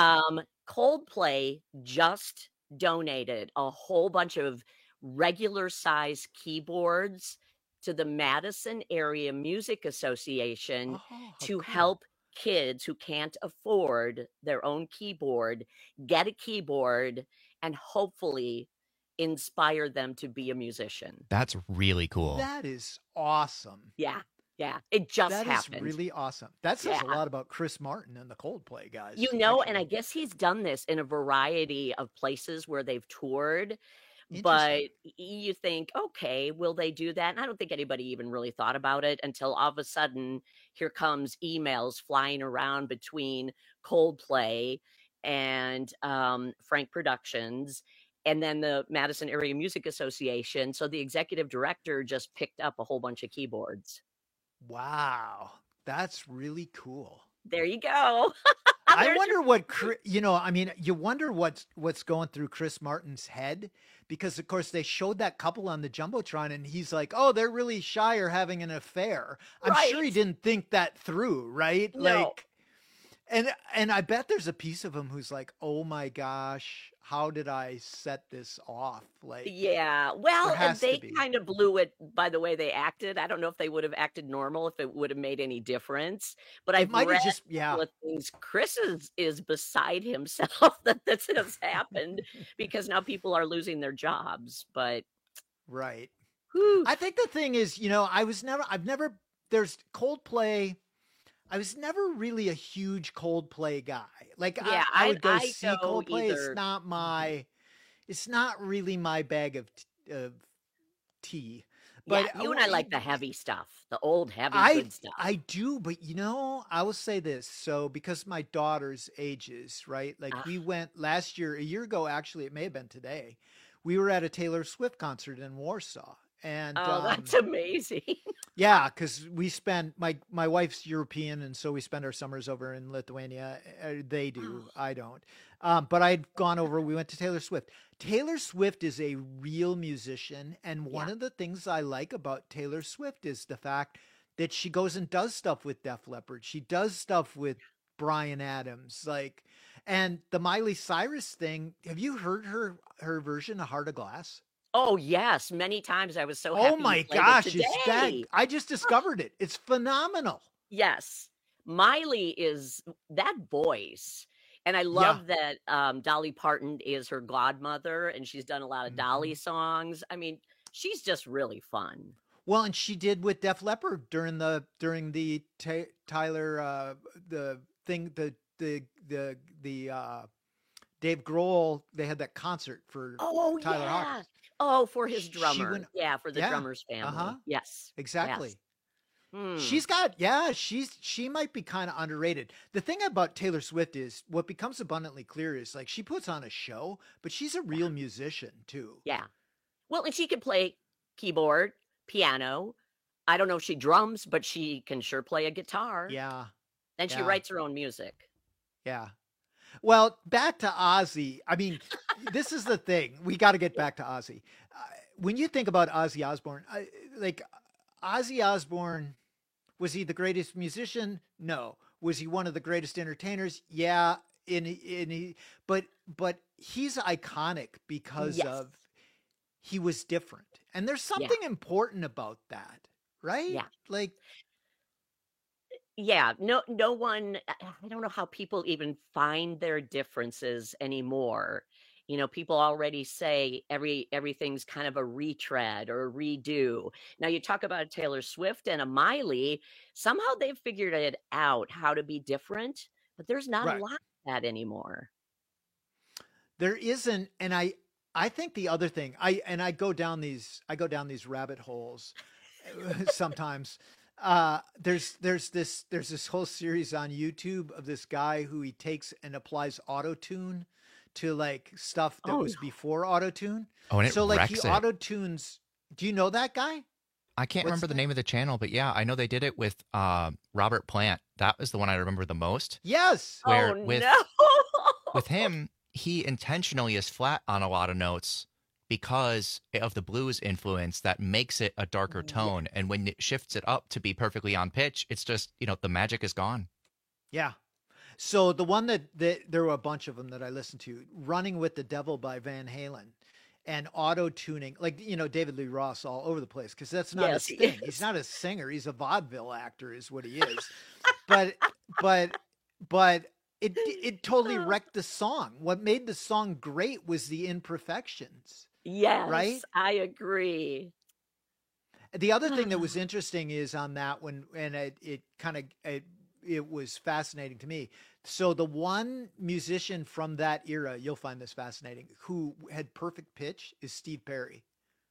Coldplay just donated a whole bunch of regular size keyboards to the Madison Area Music Association to help kids who can't afford their own keyboard get a keyboard and hopefully inspire them to be a musician. That's really cool. That is awesome. Yeah. It just happened. That is really awesome. That says a lot about Chris Martin and the Coldplay guys. And I guess he's done this in a variety of places where they've toured. But you think, okay, will they do that? And I don't think anybody even really thought about it until all of a sudden here comes emails flying around between Coldplay and Frank Productions and then the Madison Area Music Association. So the executive director just picked up a whole bunch of keyboards. Wow. That's really cool. There you go. I wonder what, you wonder what's going through Chris Martin's head, because of course they showed that couple on the Jumbotron and he's like, oh, they're really shy or having an affair. I'm sure he didn't think that through, right? No. And I bet there's a piece of him who's like, oh my gosh, how did I set this off? Like, Yeah, well, there and has to they be. kind of blew it by the way they acted. I don't know if they would have acted normal, if it would have made any difference. But It I've might have read just, a yeah. couple of things. Chris is beside himself that this has happened because now people are losing their jobs. But Right. whew, I think the thing is, there's Coldplay. I was never really a huge Coldplay guy. Like yeah, I would go I see go Coldplay. either. It's not really my bag of tea. Yeah, But you and I like the heavy stuff, the old heavy good stuff. I do, but I will say this. So because my daughter's ages, right? Like Ah, we went last year, a year ago, actually, it may have been today. We were at a Taylor Swift concert in Warsaw. And oh, that's amazing. yeah, because we spend my wife's European, and so we spend our summers over in Lithuania. They do, I don't. But I'd gone over. We went to Taylor Swift. Taylor Swift is a real musician, and one Yeah. of the things I like about Taylor Swift is the fact that she goes and does stuff with Def Leppard. She does stuff with Bryan Adams, like, and the Miley Cyrus thing. Have you heard her version of Heart of Glass? Oh, yes, many times. I was so Oh happy you my played it gosh, it's that today. I just discovered it. It's phenomenal. Yes. Miley is that voice. And I Yeah. love that Dolly Parton is her godmother and she's done a lot of Dolly Mhm. songs. I mean, she's just really fun. Well, and she did with Def Leppard during the Tyler the thing the Dave Grohl, they had that concert for Oh, Tyler yeah. Hawkins. Oh, for his She drummer. went Yeah, for the yeah. drummer's Uh-huh. family. Yes. Exactly. Yes. Hmm. She might be kind of underrated. The thing about Taylor Swift is what becomes abundantly clear is like she puts on a show, but she's a real musician too. Yeah. Well, and she can play keyboard, piano. I don't know if she drums, but she can sure play a guitar. Yeah. And she Yeah. writes her own music. Yeah. Well, back to Ozzy. I mean, this is the thing. We got to get back to Ozzy. When you think about Ozzy Osbourne, Ozzy Osbourne, was he the greatest musician? No. Was he one of the greatest entertainers? Yeah. But he's iconic because Yes. of he was different. And there's Yeah. something important about that, right? Yeah. Like, Yeah, no one I don't know how people even find their differences anymore. You know, people already say everything's kind of a retread or a redo. Now you talk about Taylor Swift and a Miley, somehow they've figured it out how to be different, but there's not a right. lot of that anymore. There isn't, and I think the other thing, I go down these rabbit holes sometimes. There's this whole series on YouTube of this guy who he takes and applies auto-tune to like stuff that Oh, was before auto-tune. Oh, and it So like he wrecks it. auto-tunes. Do you know that guy? I can't What's remember the that? name of the channel, but yeah, I know they did it with Robert Plant. That was the one I remember the most. Yes. Where Oh with no. with him, he intentionally is flat on a lot of notes because of the blues influence that makes it a darker tone. And when it shifts it up to be perfectly on pitch, it's just, the magic is gone. Yeah. So the one that there were a bunch of them that I listened to, Running with the Devil by Van Halen, and auto-tuning, like, David Lee Roth all over the place, because that's not Yes, his he thing. He's is. not a singer. He's a vaudeville actor is what he is. but it totally wrecked the song. What made the song great was the imperfections, Yes, right? I agree. The other thing that was interesting is on that one, and it was fascinating to me. So the one musician from that era, you'll find this fascinating, who had perfect pitch is Steve Perry.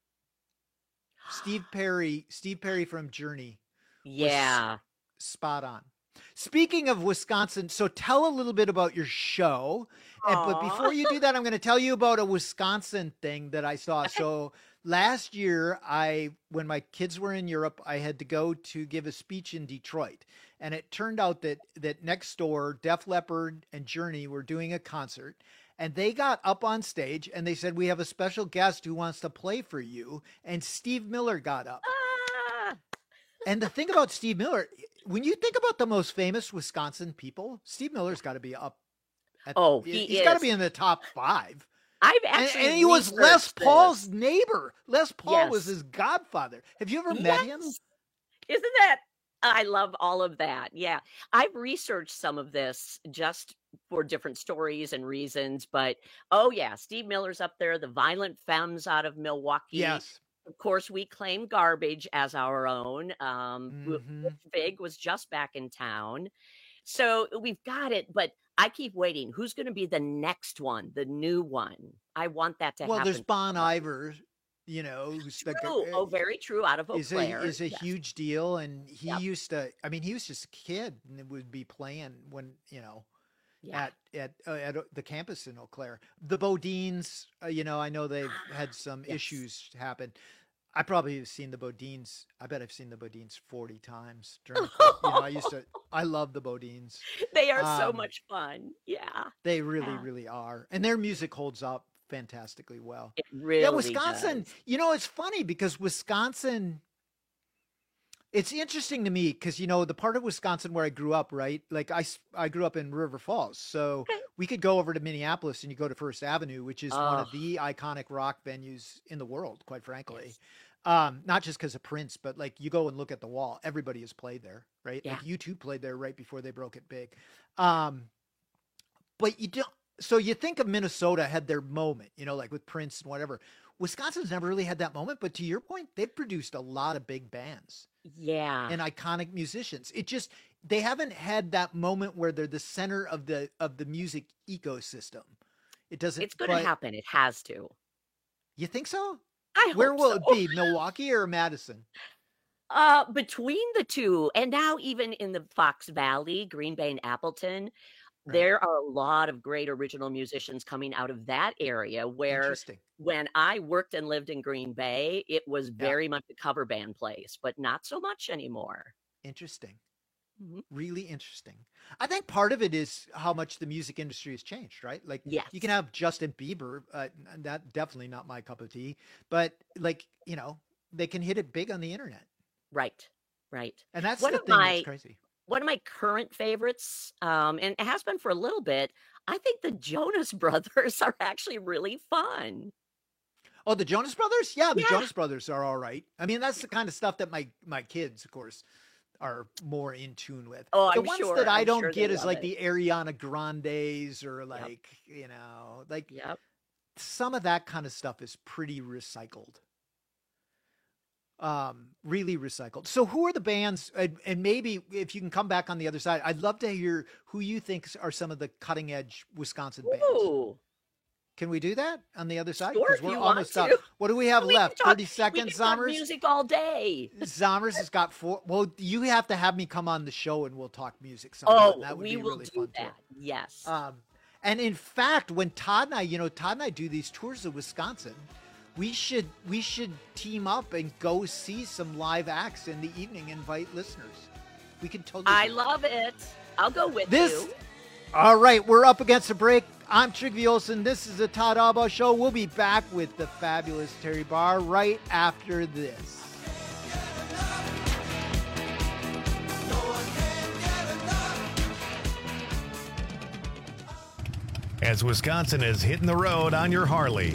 Steve Perry from Journey was Yeah. spot on. Speaking of Wisconsin, so tell a little bit about your show. But before you do that, I'm going to tell you about a Wisconsin thing that I saw. So last year, when my kids were in Europe, I had to go to give a speech in Detroit. And it turned out that next door, Def Leppard and Journey were doing a concert. And they got up on stage and they said, "We have a special guest who wants to play for you." And Steve Miller got up. Ah, And the thing about Steve Miller, when you think about the most famous Wisconsin people, Steve Miller's got to be up. He's got to be in the top 5. I've actually and he was Les Paul's neighbor. Les Paul was his godfather. Have you ever met him? Isn't that? I love all of that. Yeah. I've researched some of this just for different stories and reasons, but Steve Miller's up there, the Violent Femmes out of Milwaukee. Yes. Of course, we claim Garbage as our own. Big was just back in town. So we've got it, but I keep waiting. Who's going to be the next one, the new one? I want that to happen. Well, there's Bon Iver, who's true. Very true. Out of Eau Claire. Is a huge deal, and he used to. I mean, he was just a kid and would be playing when at the campus in Eau Claire. The Bodines, I know they've had some issues happen. I probably have seen the Bodines. I bet I've seen the Bodines 40 times. I love the Bodines. They are so much fun. Yeah. They really, really are. And their music holds up fantastically well. It really Wisconsin, does. It's funny because Wisconsin, it's interesting to me because, the part of Wisconsin where I grew up, right? Like I grew up in River Falls. So we could go over to Minneapolis and you go to First Avenue, which is one of the iconic rock venues in the world, quite frankly. Yes. Not just because of Prince, but like you go and look at the Wall, everybody has played there, right? Yeah. Like U2 played there right before they broke it big. But you don't, so you think of Minnesota had their moment, like with Prince and whatever. Wisconsin's never really had that moment, but to your point, they've produced a lot of big bands. Yeah. And iconic musicians. They haven't had that moment where they're the center of the music ecosystem. It's going to happen. It has to. You think so? Where will it be? Milwaukee or Madison? Between the two, and now even in the Fox Valley, Green Bay and Appleton, there are a lot of great original musicians coming out of that area where when I worked and lived in Green Bay, it was very much a cover band place, but not so much anymore. Interesting. Mm-hmm. Really interesting. I think part of it is how much the music industry has changed, right? Like you can have Justin Bieber, that definitely not my cup of tea, but they can hit it big on the internet. Right. And that's the thing that's crazy. One of my current favorites, and it has been for a little bit, I think the Jonas Brothers are actually really fun. Oh, the Jonas Brothers? Yeah, the Jonas Brothers are all right. I mean, that's the kind of stuff that my kids, of course, are more in tune with. Oh, the I'm ones sure. that I I'm don't sure get they is love like it. the Ariana Grandes or some of that kind of stuff is pretty recycled. Really recycled. So who are the bands, and maybe if you can come back on the other side, I'd love to hear who you think are some of the cutting edge Wisconsin bands. Can we do that on the other side? Sure, if we're you almost want up. to. What do we have left? 30 We seconds, can talk Zommers? music all day. Zommers has got 4. Well, you have to have me come on the show and we'll talk music sometime. That would we be will really do fun that. too. Yes. And in fact, when Todd and I do these tours of Wisconsin, we should team up and go see some live acts in the evening, invite listeners. We can totally I do love it. I'll go with this. you. All right, we're up against a break. I'm Trygve Olsen. This is the Todd Albaugh Show. We'll be back with the fabulous Terry Barr right after this. As Wisconsin is hitting the road on your Harley.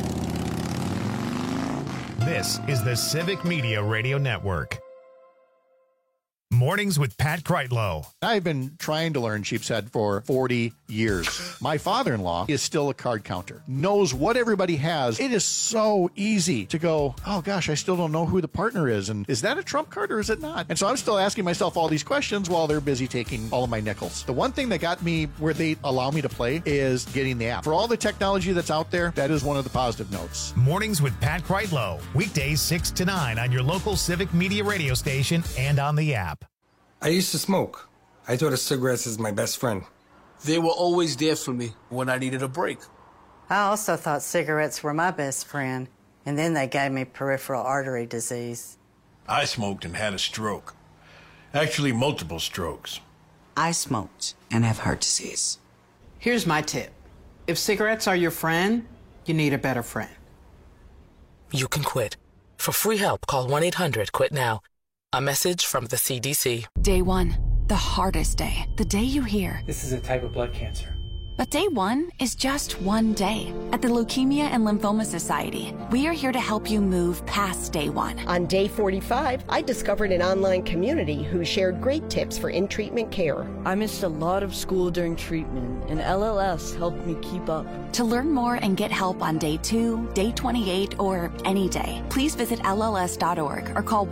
This is the Civic Media Radio Network. Mornings with Pat Kreitlow. I've been trying to learn sheep's head for 40 years. My father-in-law is still a card counter, knows what everybody has. It is so easy to go, oh gosh, I still don't know who the partner is. And is that a trump card or is it not? And so I'm still asking myself all these questions while they're busy taking all of my nickels. The one thing that got me where they allow me to play is getting the app. For all the technology that's out there, that is one of the positive notes. Mornings with Pat Kreitlow. Weekdays 6 to 9 on your local Civic Media radio station and on the app. I used to smoke. I thought of cigarettes as my best friend. They were always there for me when I needed a break. I also thought cigarettes were my best friend, and then they gave me peripheral artery disease. I smoked and had a stroke. Actually, multiple strokes. I smoked and have heart disease. Here's my tip. If cigarettes are your friend, you need a better friend. You can quit. For free help, call 1-800-QUIT-NOW. A message from the CDC. Day 1, the hardest day. The day you hear, "This is a type of blood cancer." But day 1 is just one day. At the Leukemia and Lymphoma Society, we are here to help you move past day 1. On day 45, I discovered an online community who shared great tips for in-treatment care. I missed a lot of school during treatment, and LLS helped me keep up. To learn more and get help on day 2, day 28, or any day, please visit LLS.org or call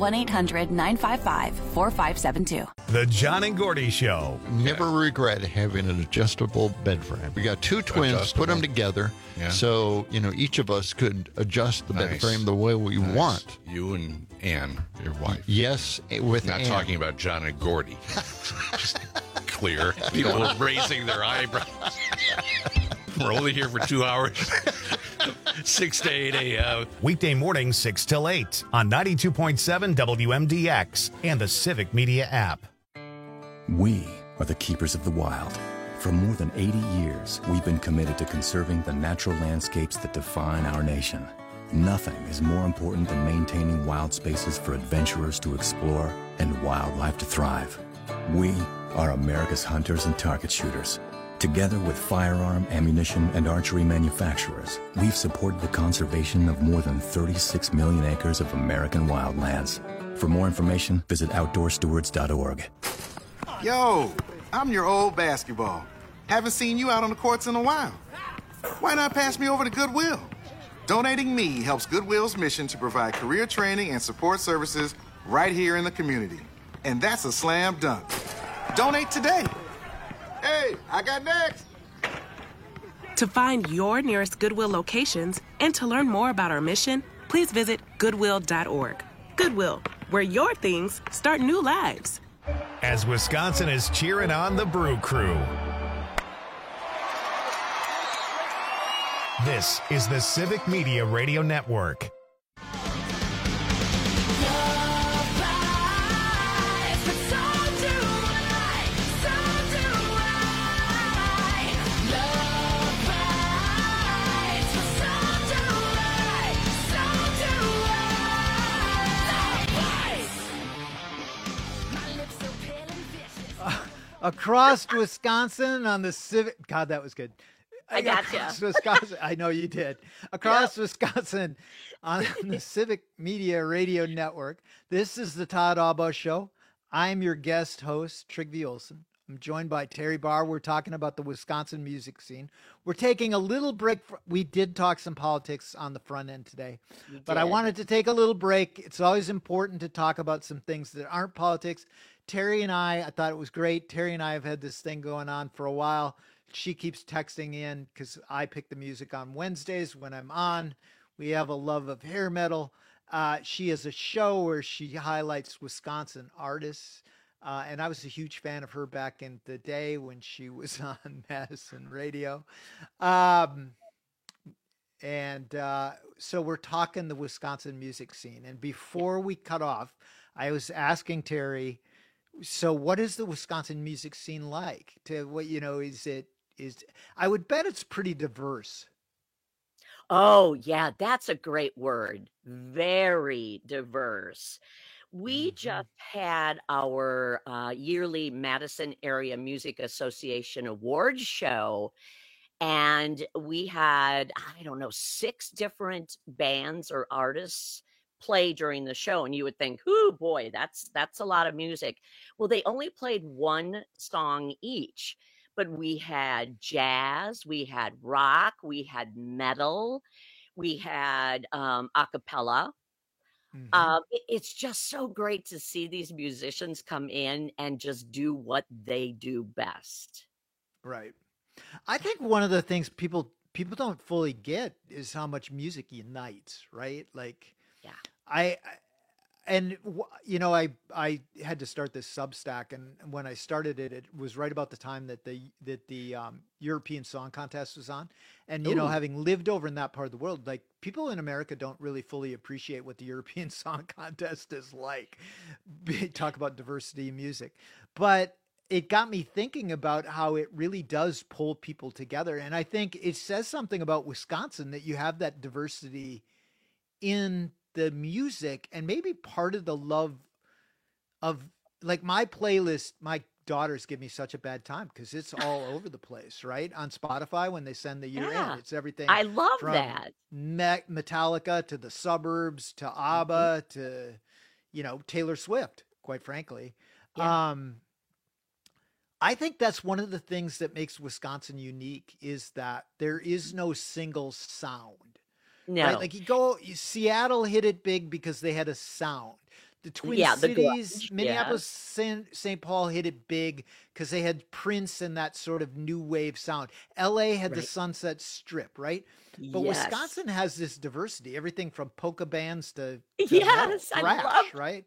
1-800-955-4572. The John and Gordy Show. Never regret having an adjustable bed frame. We got two twins, put them together, so each of us could adjust the bed frame the way we want. You and Ann, your wife. Yes, with not Ann. Talking about John and Gordy. Just clear. People are raising their eyebrows. We're only here for 2 hours. 6 to 8 a.m. Weekday morning, 6 till 8 on 92.7 WMDX and the Civic Media app. We are the keepers of the wild. For more than 80 years, we've been committed to conserving the natural landscapes that define our nation. Nothing is more important than maintaining wild spaces for adventurers to explore and wildlife to thrive. We are America's hunters and target shooters. Together with firearm, ammunition, and archery manufacturers, we've supported the conservation of more than 36 million acres of American wildlands. For more information, visit OutdoorStewards.org. Yo, I'm your old basketball. Haven't seen you out on the courts in a while. Why not pass me over to Goodwill? Donating me helps Goodwill's mission to provide career training and support services right here in the community. And that's a slam dunk. Donate today. Hey, I got next. To find your nearest Goodwill locations and to learn more about our mission, please visit Goodwill.org. Goodwill, where your things start new lives. As Wisconsin is cheering on the Brew Crew. This is the Civic Media Radio Network. Across Wisconsin on the Civic. God, that was good. I gotcha. Across Wisconsin. I know you did. Across Wisconsin on the Civic Media Radio Network. This is the Todd Albaugh Show. I'm your guest host, Trygve Olsen. I'm joined by Terry Barr. We're talking about the Wisconsin music scene. We're taking a little break. We did talk some politics on the front end today, but I wanted to take a little break. It's always important to talk about some things that aren't politics. Terry and I thought it was great. Terry and I have had this thing going on for a while. She keeps texting in because I pick the music on Wednesdays when I'm on. We have a love of hair metal. She has a show where she highlights Wisconsin artists. And I was a huge fan of her back in the day when she was on Madison Radio. So we're talking the Wisconsin music scene. And before we cut off, I was asking Terry, so what is the Wisconsin music scene like? I would bet it's pretty diverse. Oh, yeah, that's a great word. Very diverse. We just had our yearly Madison Area Music Association Awards show, and we had, 6 different bands or artists play during the show. And you would think, oh boy, that's a lot of music. Well, they only played one song each, but we had jazz, we had rock, we had metal, we had a cappella. It's just so great to see these musicians come in and just do what they do best. Right. I think one of the things people don't fully get is how much music unites, right? Like, yeah, I had to start this Substack, and when I started it, it was right about the time that the European Song Contest was on. And, having lived over in that part of the world, like, people in America don't really fully appreciate what the European Song Contest is like. Talk about diversity in music. But it got me thinking about how it really does pull people together. And I think it says something about Wisconsin that you have that diversity in the music, and maybe part of the love of like my playlist. My daughters give me such a bad time because it's all over the place, right? On Spotify when they send the year end, it's everything. I love from that. Metallica to the Suburbs to ABBA to, Taylor Swift, quite frankly. Yeah. I think that's one of the things that makes Wisconsin unique is that there is no single sound. No. Right? Like Seattle hit it big because they had a sound. The Twin Cities, Minneapolis, St. Paul hit it big because they had Prince and that sort of new wave sound. LA had the Sunset Strip, right? But Wisconsin has this diversity, everything from polka bands to thrash, right?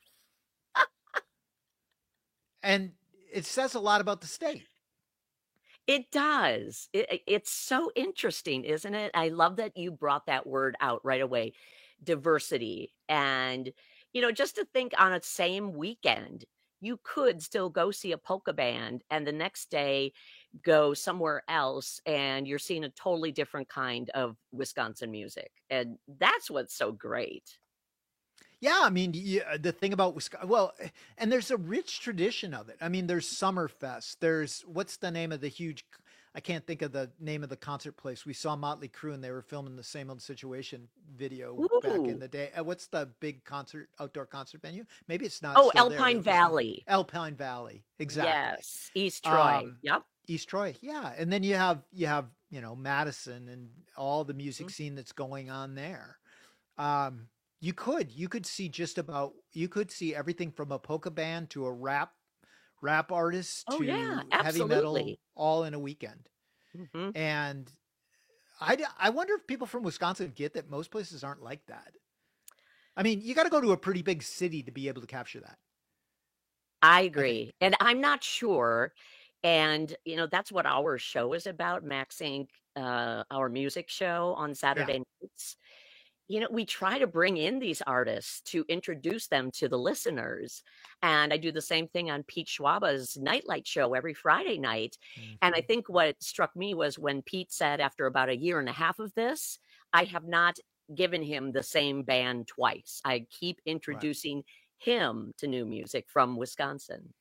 And it says a lot about the state. It does. It's so interesting, isn't it? I love that you brought that word out right away, diversity. And, just to think on a same weekend, you could still go see a polka band and the next day go somewhere else and you're seeing a totally different kind of Wisconsin music. And that's what's so great. Yeah, I mean, the thing about Wisconsin, and there's a rich tradition of it. I mean, there's Summerfest. There's, what's the name of the huge, I can't think of the name of the concert place. We saw Motley Crue and they were filming the Same Old Situation video back in the day. What's the big outdoor concert venue? Maybe it's not. Oh, Alpine Valley. Alpine Valley, exactly. Yes, East Troy. Yep. East Troy, yeah. And then you have Madison and all the music scene that's going on there. You could see you could see everything from a polka band to a rap artist to heavy metal all in a weekend. Mm-hmm. And I wonder if people from Wisconsin get that most places aren't like that. I mean, you got to go to a pretty big city to be able to capture that. I agree. And I'm not sure. And, that's what our show is about, Max Inc., our music show on Saturday nights. We try to bring in these artists to introduce them to the listeners. And I do the same thing on Pete Schwaba's Nightlight show every Friday night. Mm-hmm. And I think what struck me was when Pete said after about a year and a half of this, I have not given him the same band twice. I keep introducing him to new music from Wisconsin.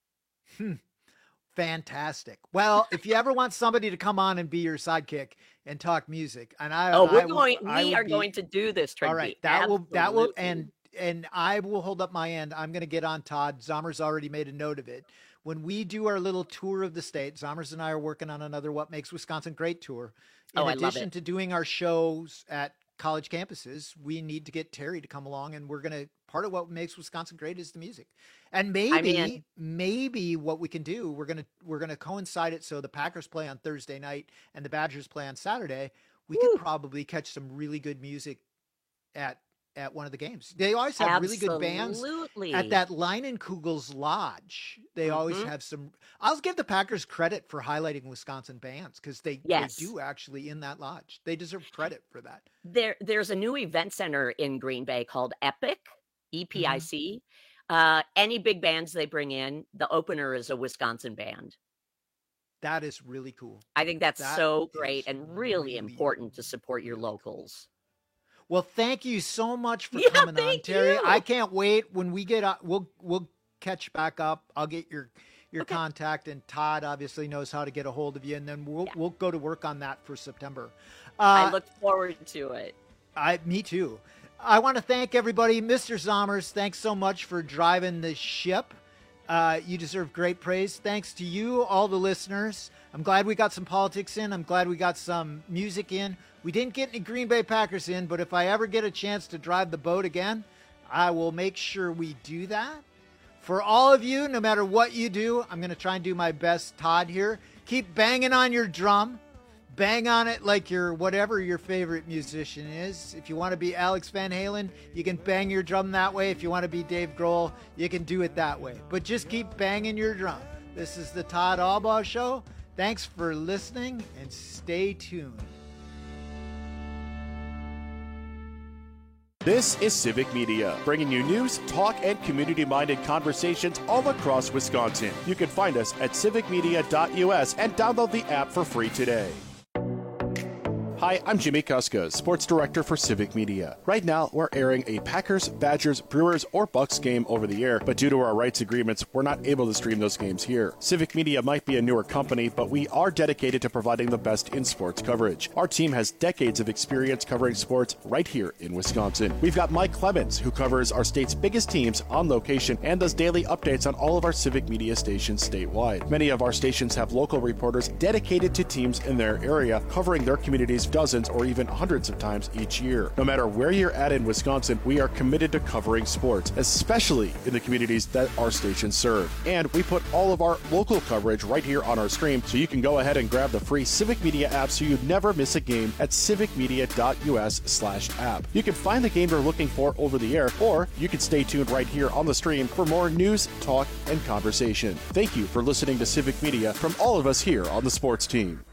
Fantastic. Well, if you ever want somebody to come on and be your sidekick and talk music, and we are going to do this, Trent. All right, that will, and I will hold up my end. I'm going to get on Todd. Zommer's already made a note of it. When we do our little tour of the state, Zommer's and I are working on another What Makes Wisconsin Great tour. In addition to doing our shows at college campuses, we need to get Terry to come along, and part of what makes Wisconsin great is the music. And maybe what we can do, we're gonna coincide it so the Packers play on Thursday night and the Badgers play on Saturday. We could probably catch some really good music at one of the games. They always have really good bands at that Leinenkugel's Lodge. They always have some. I'll give the Packers credit for highlighting Wisconsin bands because they do actually in that lodge. They deserve credit for that. There's a new event center in Green Bay called Epic, EPIC. Any big bands they bring in, the opener is a Wisconsin band. That is really cool. I think that's so great and really important to support your locals. Well, thank you so much for coming on, Terry. I can't wait when we get up. We'll catch back up. I'll get your contact, and Todd obviously knows how to get a hold of you, and then we'll go to work on that for September. I look forward to it. Me too. I want to thank everybody. Mr. Zommers, thanks so much for driving the ship. You deserve great praise. Thanks to you, all the listeners. I'm glad we got some politics in. I'm glad we got some music in. We didn't get any Green Bay Packers in, but if I ever get a chance to drive the boat again, I will make sure we do that. For all of you, no matter what you do, I'm going to try and do my best, Todd, here. Keep banging on your drum. Bang on it like you're whatever your favorite musician is. If you want to be Alex Van Halen, you can bang your drum that way. If you want to be Dave Grohl, you can do it that way. But just keep banging your drum. This is the Todd Albaugh Show. Thanks for listening, and stay tuned. This is Civic Media, bringing you news, talk, and community-minded conversations all across Wisconsin. You can find us at civicmedia.us and download the app for free today. Hi, Hi, I'm Jimmy Kuska, Sports Director for Civic Media. Right now, we're airing a Packers, Badgers, Brewers, or Bucks game over the air, but due to our rights agreements, we're not able to stream those games here. Civic Media might be a newer company, but we are dedicated to providing the best in sports coverage. Our team has decades of experience covering sports right here in Wisconsin. We've got Mike Clemens, who covers our state's biggest teams on location and does daily updates on all of our Civic Media stations statewide. Many of our stations have local reporters dedicated to teams in their area, covering their communities dozens or even hundreds of times each year. No matter where you're at in Wisconsin, we are committed to covering sports, especially in the communities that our stations serve. And we put all of our local coverage right here on our stream, so you can go ahead and grab the free Civic Media app so you never miss a game at civicmedia.us/app. You can find the game you're looking for over the air, or you can stay tuned right here on the stream for more news, talk, and conversation. Thank you for listening to Civic Media from all of us here on the sports team.